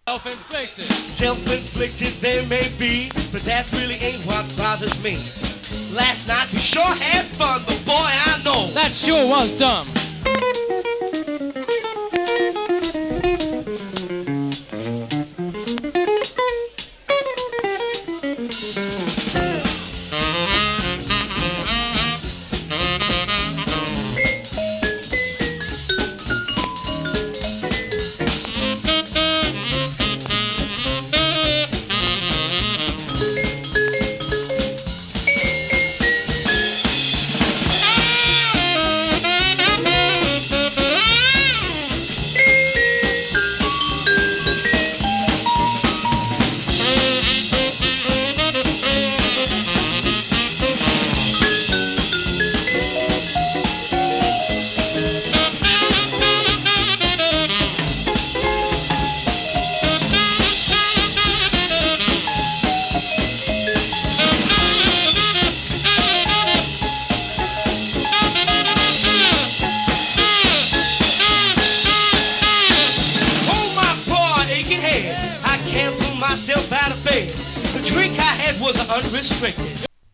Self-inflicted. Self-inflicted they may be, but that really ain't what bothers me. Last night we sure had fun, but boy, I know That sure was dumb. I can't pull myself out of bed. The drink I had was unrestricted.